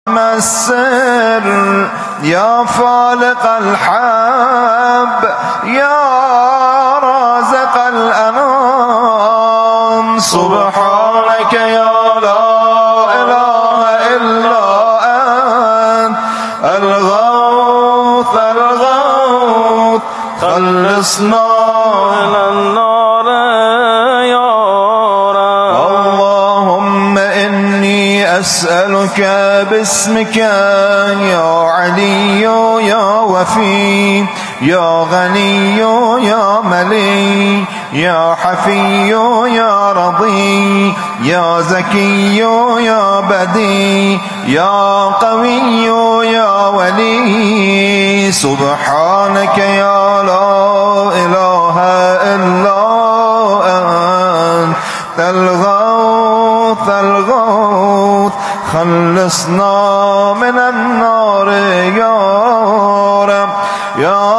السر يا فالق الحب يا رازق الأنام سبحانك يا لا إله إلا أنت الغوث الغوث خلصنا من النار يا رب. اللهم إني أسألك باسمك يا علي يا وفي يا غني يا ملي يا حفي يا رضي يا زكي يا بدي يا قوي يا ولي سبحانك يا لا إله إلا أنت الغوث الغوث خلصنا من النار يا رب. يا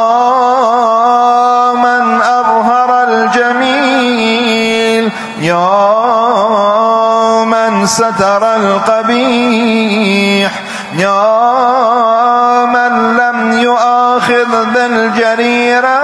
من أظهر الجميل يا من ستر القبيح يا من لم يؤاخذ بالجريرة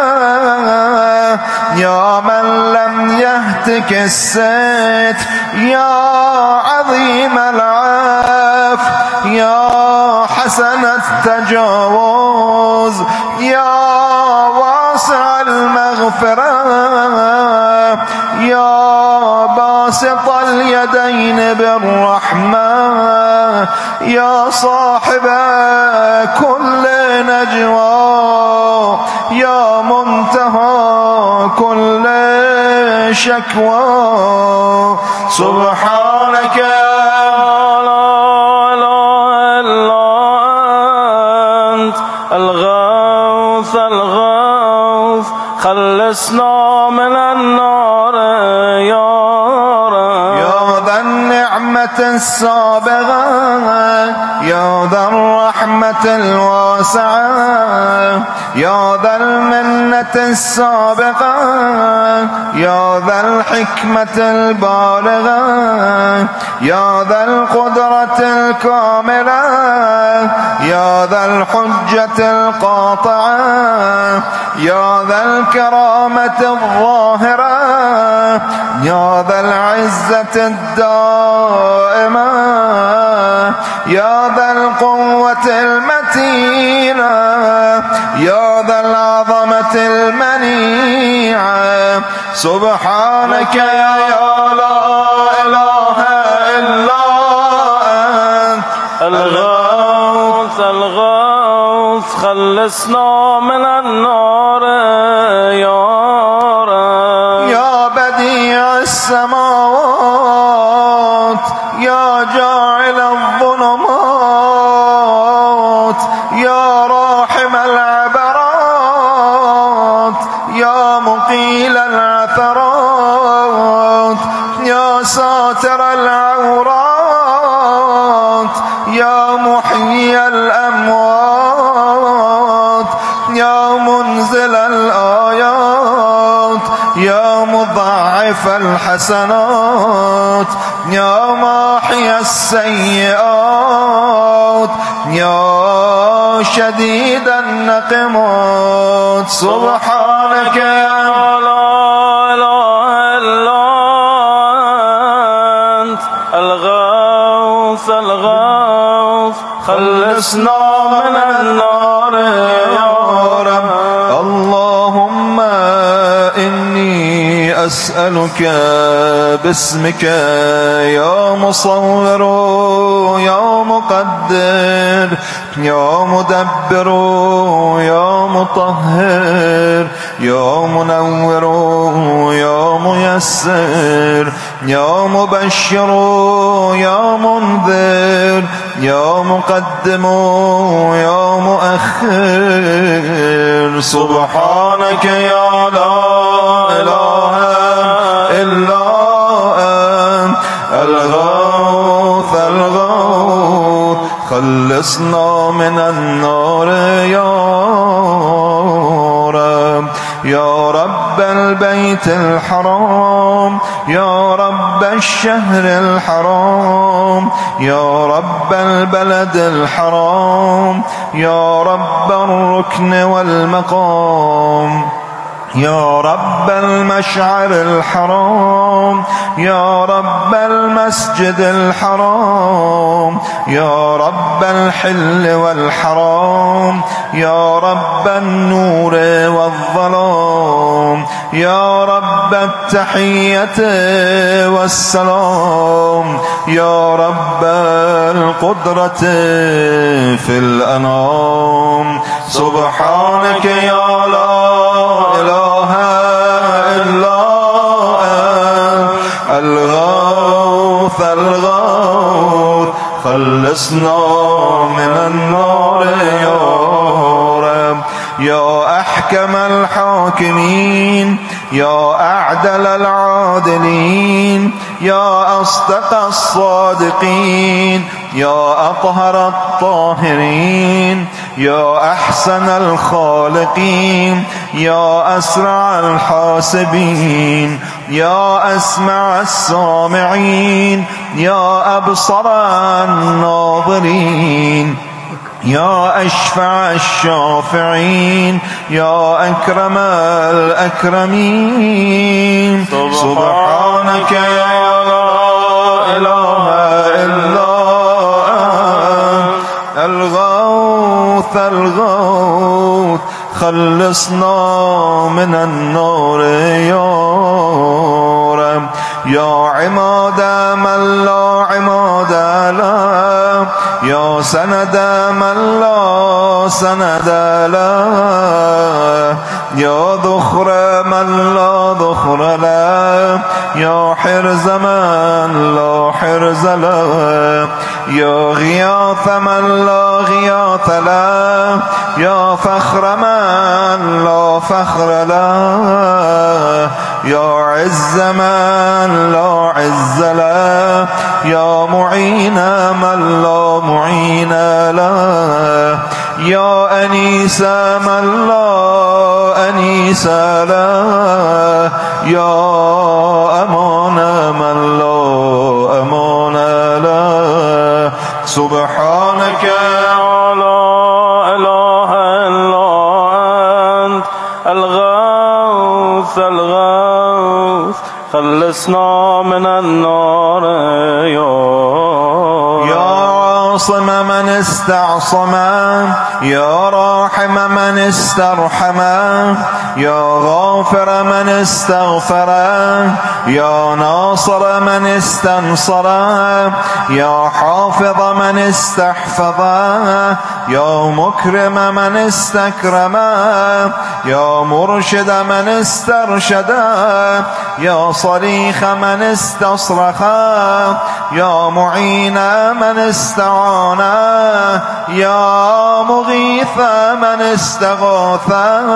يا من لم يهتك الستر يا عظيم العفو يا حسن التجاوز يا واسع المغفرة يا باسط اليدين بالرحمة يا صاحب كل نجوى يا منتهى كل شكوى سبحانك يا الغوث الغوث خلصنا من النار يا رب. يا ذا النعمة السابغة يا ذا الرحمة الواسعة يا ذا المنة السابقة يا ذا الحكمة البالغة يا ذا القدرة الكاملة يا ذا الحجة القاطعة يا ذا الكرامة الظاهرة يا ذا العزة الدائمة يا ذا القوة المتينة يا ذا العظمة المنيعة سبحانك يا لا إله إلا أنت الغوث الغوث خلصنا من النار يا رب. يا بديع السماوات يا جاعل الظلمات يا راحم العبرات يا مقيل العثرات يا ساتر العورات يا محيي الأموات يا منزل الآيات يا مضاعف الحسنات يا ماحي السيئات يا شديد النقمات سبحانك يا لا إله إلا أنت الغوث الغوث خلصنا من النار يا رب. اللهم إني أسألك باسمك يا مصور يا مقدر يا مدبر يا مطهر يا منور يا ميسر يا مبشر يا منذر يا مقدم يا مؤخر سبحانك يا لا إله إلا أنت الغوث الغوث خلصنا من النار يا رب. يا رب البيت الحرام، يا رب الشهر الحرام، يا رب البلد الحرام، يا رب الركن والمقام، يا رب المشعر الحرام، يا رب المسجد الحرام، يا رب الحل والحرام، يا رب النور والظلام، يا رب التحية والسلام، يا رب القدرة في الأنام. سبحانك يا لا إله إلا أنت الغوث الغوث، خلصنا من النار يا رب. يا أحكم الحاكمين، يا أعدل العادلين، يا أصدق الصادقين، يا أطهر الطاهرين، يا أحسن الخالقين، يا أسرع الحاسبين، يا أسمع السامعين، يا أبصر الناظرين، يا أشفع الشافعين، يا أكرم الأكرمين. سبحانك يا لا إله إلا أنت الغوث الغوث، خلصنا من النار يا رب. يا عماد من لا عماد له، يا سند من لا سند له، يا ذخر من لا ذخر له، يا حرز من لا حرز له، يا غياث من لا غياث له، يا فخر من لا فخر له، يا عز من لا عز له، يا معين من لا معين له، يا أنيس من لا أنيس له، يا أمان من لا أمان له. سبحانك لا إله إلا أنت الغوث الغوث، خلصنا من النار يا عاصم من استعصم، يا راحم من استرحم، يا غافر من استغفر، يا ناصر من استنصر، يا حافظ من استحفظ، يا مكرم من استكرم، يا مرشد من استرشد، يا صريخ من استصرخ، يا معين من استعان، يا مغيث من استغاث.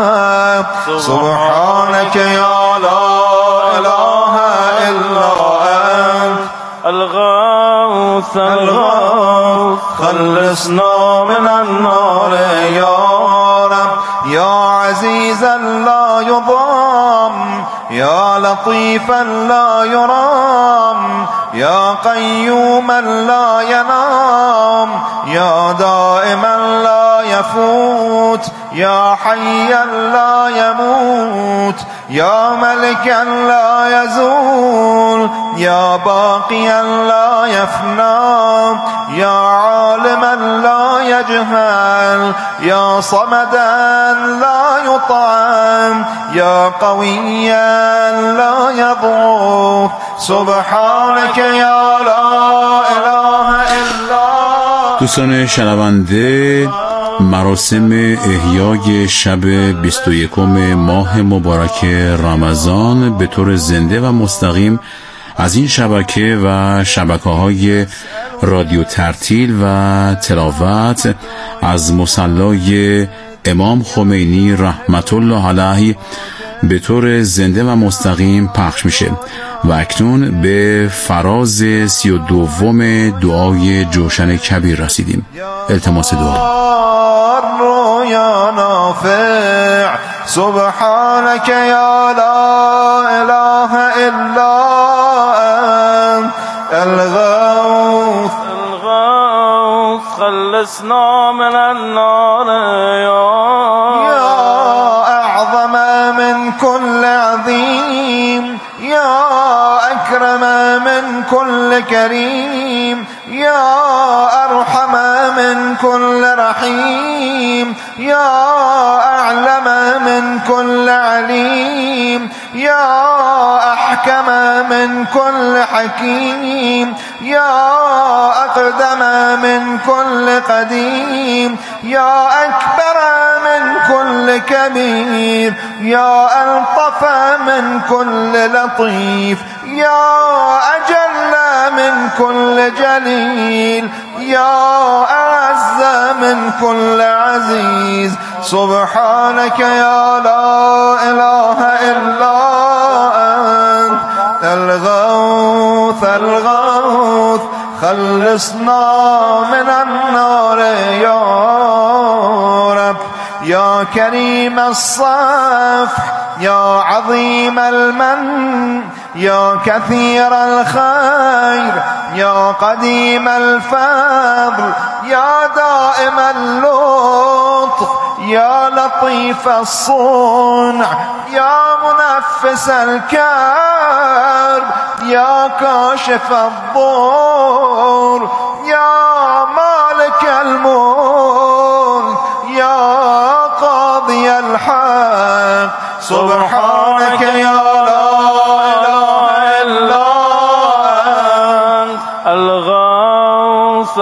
سبحانك يا لا إله إلا أنت الغوث الغوث، خلصنا من النار يا رب. يا عزيزا لا يضام، يا لطيفا لا يرام، يا قيوما لا ينام، يا دائما لا يفوت، يا حيا لا يموت، يا ملكا لا يزول، يا باقيا لا يفنى، يا عالما لا يجهل، يا صمدا لا يطعم، يا قويا لا يضعف. سبحانك يا لا اله الا. دوستان شنونده، مراسم احیای شب 21 ماه مبارک رمضان به طور زنده و مستقیم از این شبکه و شبکه‌های رادیو ترتیل و تلاوت از مصلی امام خمینی رحمت الله علیه به طور زنده و مستقیم پخش میشه و اکنون به فراز 32 دعای جوشن کبیر رسیدیم. التماس دعا. یا نافع سبحانك يا لا إله إلا أنت الغوث خلصنا من النار يا أعظم من كل عظيم، يا أكرم من كل كريم، يا أرحم من كل رحيم، يا أعلم من كل عليم، يا أحكم من كل حكيم، يا أقدم من كل قديم، يا أكبر من كل كبير، يا ألطف من كل لطيف، يا أجل من كل جليل، يا أعز من كل عزيز. سبحانك يا لا إله إلا أنت الغوث خلصنا من النار يا رب. يا كريم الصفح، يا عظيم المن، يا كثير الخير، يا قديم الفضل، يا دائم اللطف، يا لطيف الصنع، يا منفس الكرب، يا كاشف الضر، يا مالك الملك، يا قاضي الحق. سبحانك يا لا إله إلا أنت الغوث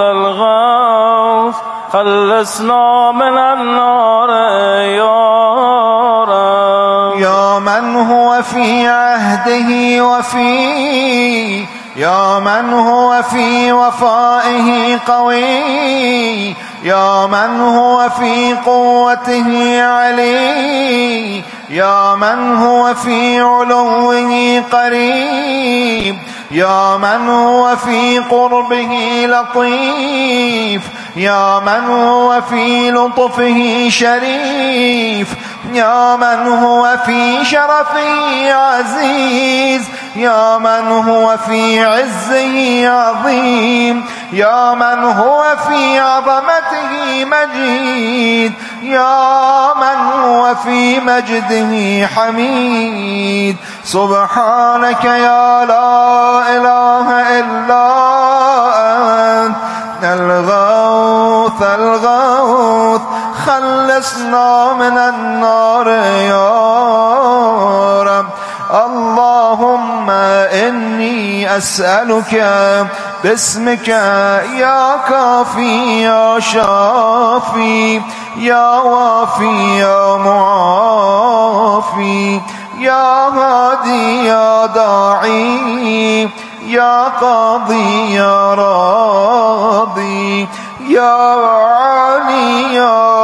خلصنا من النار يا رب. يا من هو في عهده وفي، يا من هو في وفائه قوي، يا من هو في قوته علي، يا من هو في علوه قريب، يا من هو في قربه لطيف، يا من هو في لطفه شريف، يا من هو في شرفه عزيز، يا من هو في عزه عظيم، يا من هو في عظمته مجيد، يا من هو في مجده حميد. سبحانك يا لا إله إلا أنت الغوث خلصنا من النار يا رب. اللهم إني أسألك باسمك يا كافي يا شافي يا وافي يا معافي يا هادي يا داعي يا قاضي يا راضي يا علي يا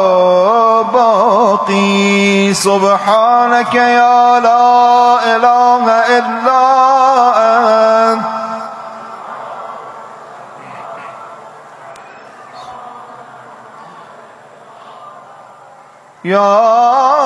باقي. سبحانك يا لا إله إلا أنت يا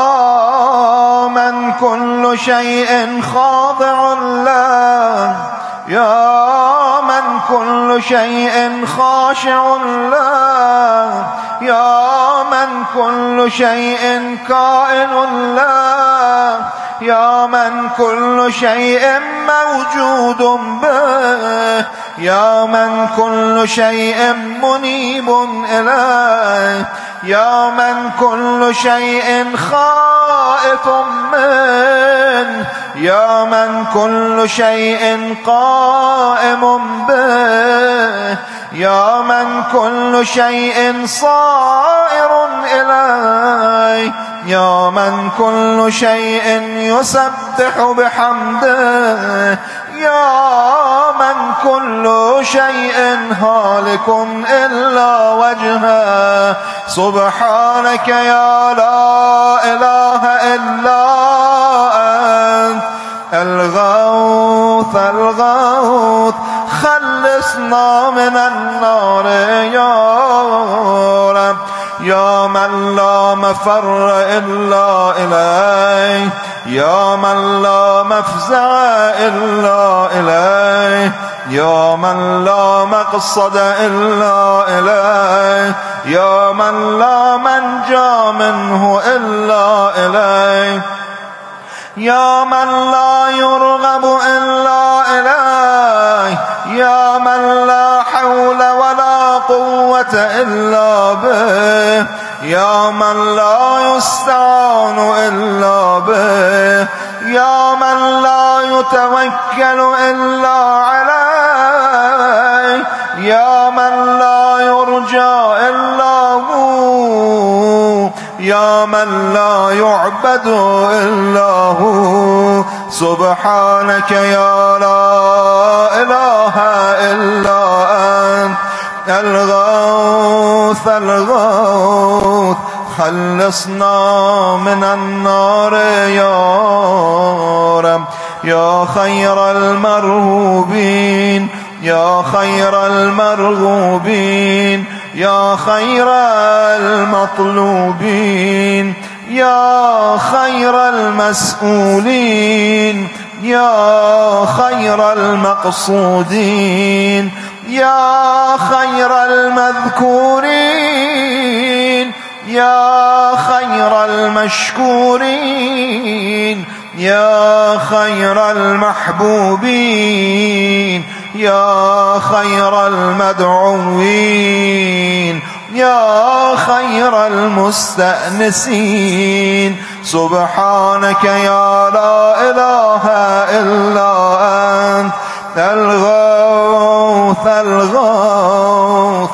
من كل شيء خاضع له، يا من كل شيء خاشع له، يا من كل شيء كائن له، يا من كل شيء موجود به، يا من كل شيء منيب إليه، يا من كل شيء خائف منه، يا من كل شيء قائم به، يا من كل شيء صائر إليه، يا من كل شيء يسبح بحمده، يا من كل شيء هالك إلا وجهه. سبحانك يا لا إله إلا أنت الغوث خلصنا من النار يا رب. يا من لا مفر إلا إليه، يا من لا مفزع إلا إليه، يا من لا مقصد إلا إليه، يا من لا منجى منه إلا إليه، يا من لا يرغب إلا إليه، يا من لا حول ولا قوة إلا به، يا من لا يستعان إلا به، يا من لا يتوكل إلا عليه، يا من لا يرجى إلا هو، يا من لا يعبد إلا هو. سبحانك يا لا إله إلا أنت الغوث الغوث، خلصنا من النار يا رب، يا خير المرغوبين، يا خير المرغوبين، يا خير المطلوبين، يا خير المسؤولين، يا خير المقصودين، يا خير المذكورين، يا خير المشكورين، يا خير المحبوبين، يا خير المدعوين، يا خير المستأنسين. سبحانك يا لا إله إلا أنت الغوث الغوث.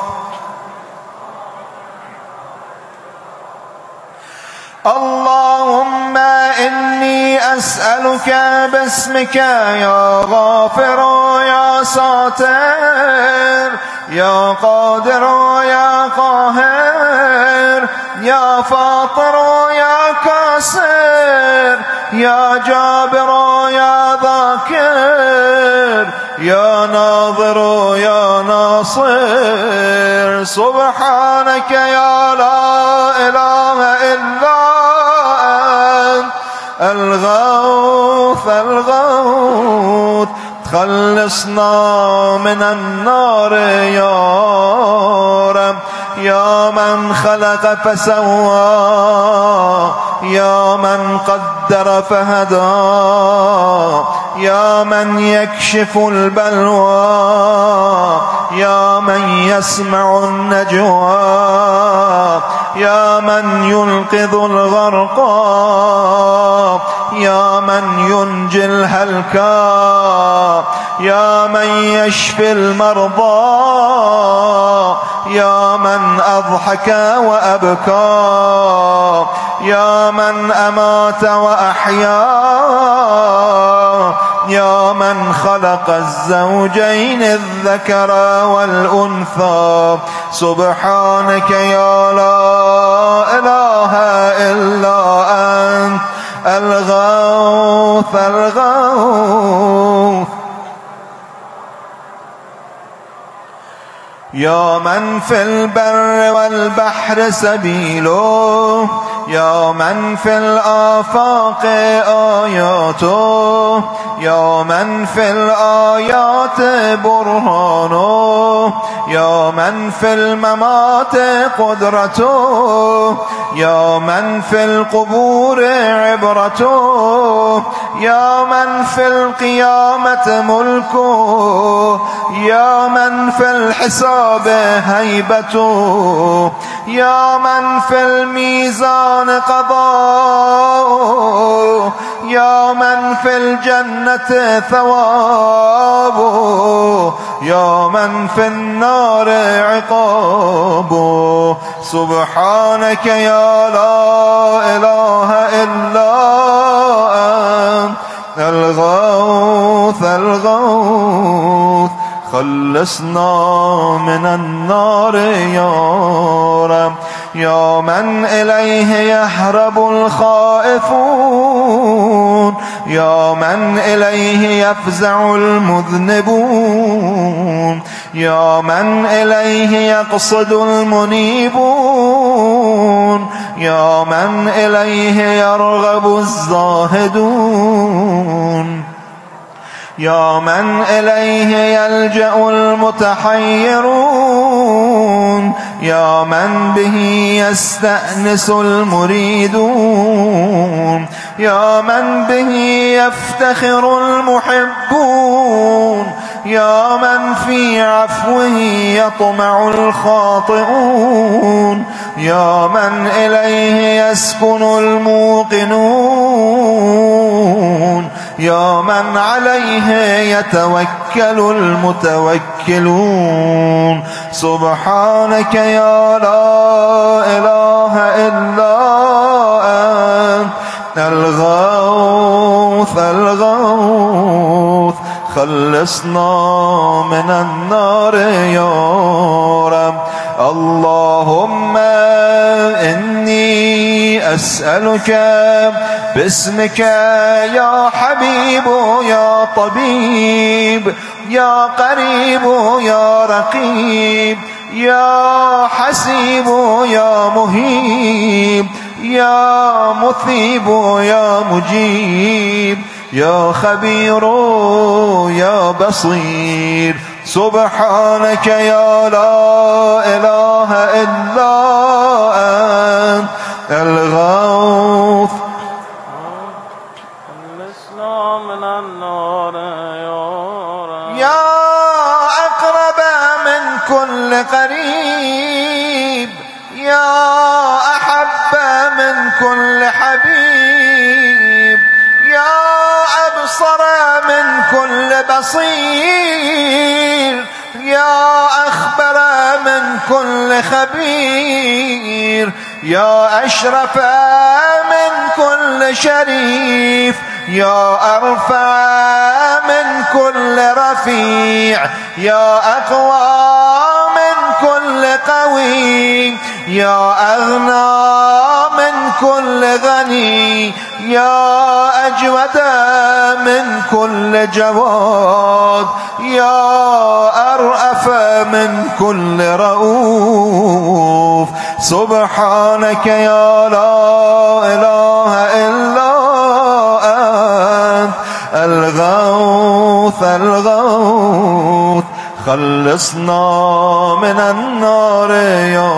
اللهم إني أسألك باسمك يا غافر يا ساتر، يا قادر يا قاهر، يا فاطر يا كاسر، يا جابر يا ذاكر، يا ناظر يا ناصر. سبحانك يا لا إله إلا أنت الغوث الغوث، تخلصنا من النار يا رب، يا من خلق فسوى، يا من قدر فهدى، يا من يكشف البلوى، يا من يسمع النجوى، يا من ينقذ الغرقى، يا من ينجي الهلكى، يا من يشفي المرضى، يا من أضحك وأبكى، يا من أمات وأحيا، يا من خلق الزوجين الذكر والأنثى. سبحانك يا لا إله إلا أنت الغوث الغوث. يا من في البر والبحر سبيله، يا من في الآفاق آياته، يا من في الآيات برهانه، يا من في الممات قدرته، يا من في القبور عبرته، يا من في القيامة ملكه، يا من في الحساب هيبته، يا من في الميزان قضاؤه، يا من في الجنة ثوابه، يا من في النار عقابه. سبحانك يا لا إله إلا أنت الغوث الغوث، خلصنا من النار يا رب، يا من إليه يهرب الخائفون، يا من إليه يفزع المذنبون، يا من إليه يقصد المنيبون، يا من إليه يرغب الزاهدون، يا من إليه يلجأ المتحيرون، يا من به يستأنس المريدون، يا من به يفتخر المحبون، يا من في عفوه يطمع الخاطئون، يا من إليه يسكن الموقنون، يا من عليه يتوكل المتوكلون. سبحانك يا لا إله إلا أنت الغوث الغوث، خلصنا من النار يا رب. اللهم إني أسألك باسمك يا حبيب يا طبيب يا قريب يا رقيب يا حسيب يا مهيب يا مثيب يا مجيب يا خبير يا بصير. سبحانك يا لا إله إلا أنت الغوث من النار يا أقرب من كل قريب، يا أحب من كل حبيب، يا أبصر من كل بصير، يا أخبر من كل خبير، يا أشرف من كل شريف، يا أرفع من كل رفيع، يا أقوى من كل قوي، يا أغنى من كل غني، يا أجود من كل جواد، يا أرأف من كل رؤوف. سبحانك يا لا إله إلا أنت الغوث الغوث، خلصنا من النار يا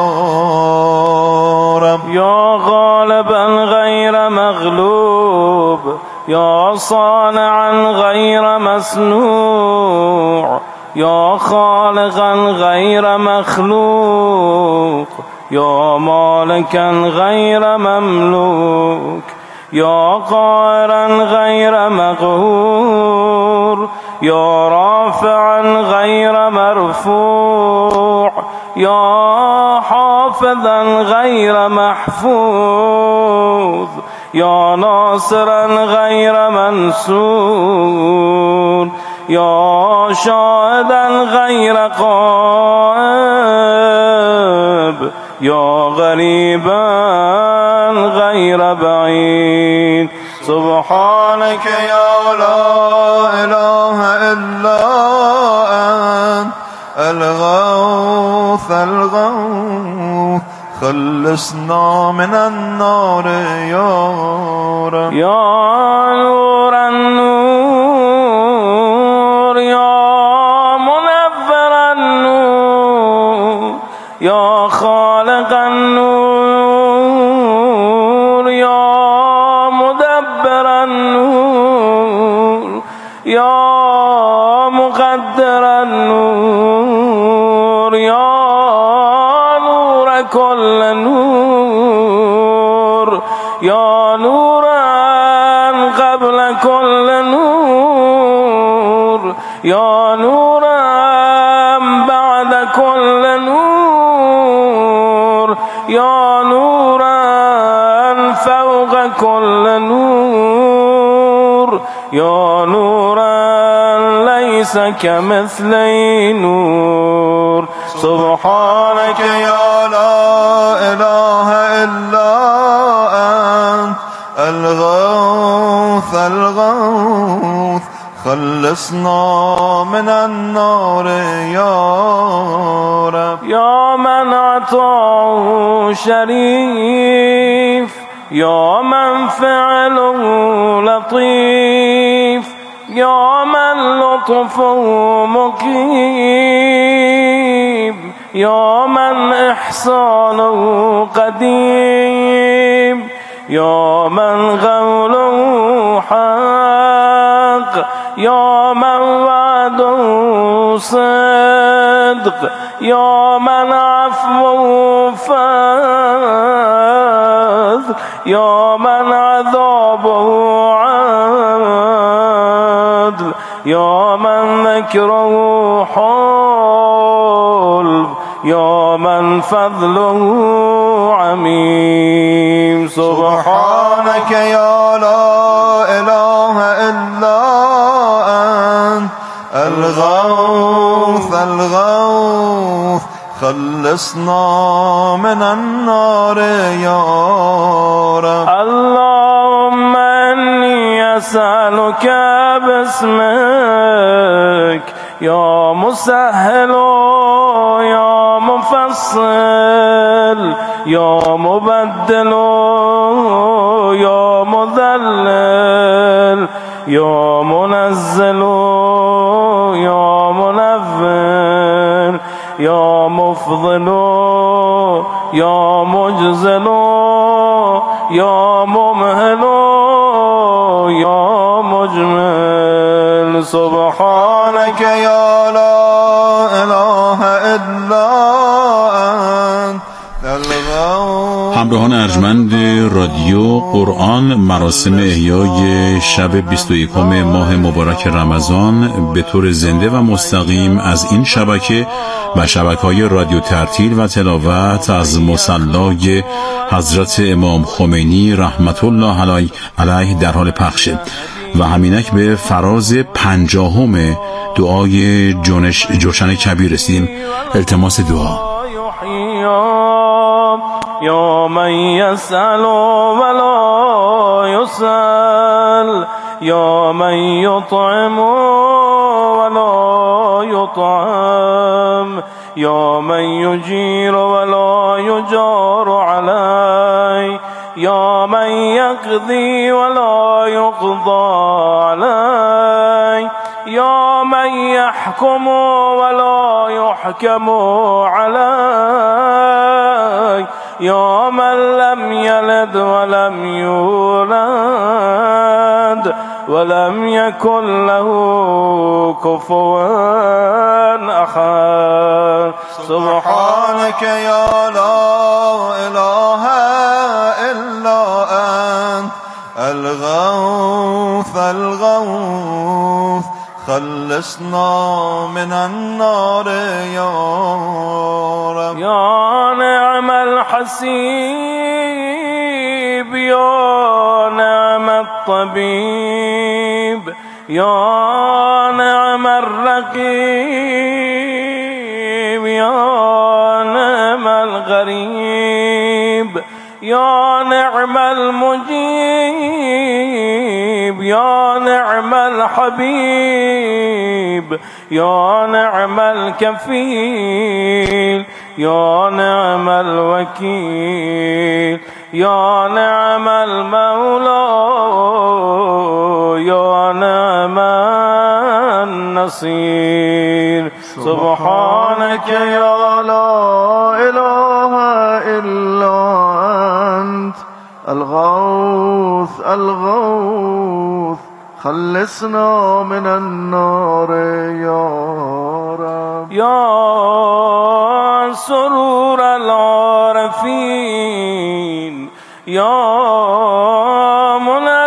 رب. يا غالبا غير مغلوب، يا صانعا غير مصنوع، يا خالقا غير مخلوق، يا مالكا غير مملوك، يا قاهرا غير مقهور، يا رافعا غير مرفوع، يا حافظا غير محفوظ، يا ناصرا غير منصور، يا شاهدا غير غائب، يا غريبا غير بعيد. سبحانك يا لا إله إلا أنت الغوث الغوث، خلصنا من النار يا رب. يا نور النور، يا منور النور، يا خالق النور، يا مدبر النور، يا مقدر النور، يا نور كل نور، يا نورا قبل كل نور، يا نورا بعد كل نور، يا نورا فوق كل نور، يا نورا ليس كمثله نور. سبحانك يا لا إله إلا أنت الغوث الغوث، خلصنا خلصنا من النار يا رب. يا من عطاه شريف، يا من فعله لطيف، يا من لطفه مقيم، يا من إحسانه قديم، يا من قوله حق، يا من وعده صدق، يا من عفوه فضل، يا من عذابه عدل، يا من ذكره حلم، يا من فضله عميم. سبحانك يا لا إله إلا أنت الغوث الغوث، خلصنا من النار يا رب. اللهم إني أسألك باسمك يا مسهل يا مفصل يا مبدل يا مذلل يا منزل يا منفر يا مفضل يا مجزل يا ممهل يا مجمل. سبحانك يا لا إله إلا أنت الغوث. همراهان ارجمند رادیو قرآن، مراسم احیای شب 21 ماه مبارک رمضان به طور زنده و مستقیم از این شبکه و شبکه‌های رادیو ترتیل و تلاوت از مصلی حضرت امام خمینی رحمت الله علیه در حال پخشه و همینک به فراز 50 دعای جوشن کبیر رسیدیم. التماس دعا. یا من یسأل ولا یسأل، یا من یطعم ولا یطعم، یا من یجیر ولا یجار علی، یا من یقضی ولا یقضى علی، یا من یحکم ولا یحکم علی، یا من لم یلد ولم یولد ولم یکن له کفوا احد. سبحانك يا لا إله إلا أنت الغوث الغوث، خلصنا من النار يا رب. يا نعم الحسيب، يا نعم الطبيب، يا نعم الرقيب، يا نعم الغريب، يا نعم المجيب، يا نعم الحبيب، يا نعم الكفيل، يا نعم الوكيل، يا نعم المولى، يا نعم النصير. سبحانك يا لا إله إلا أنت الغوث الغوث، خلصنا من النار يا رب. يا سرور العارفين، يا منى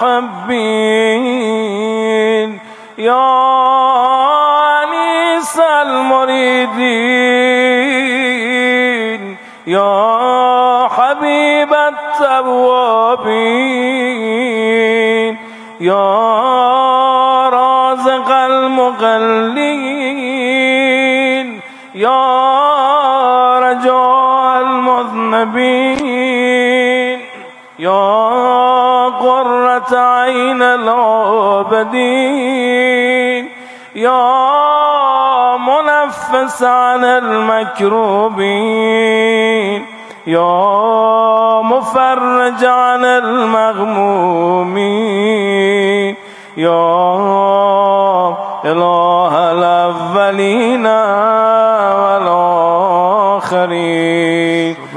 المحبين، يا أنيس المريدين، يا حبيب التوابين، يا رازق المقلين، يا رجاء المذنبين، يا قرة قرة عين العابدين يا منفس عن المكروبين يا مفرج عن المغمومين يا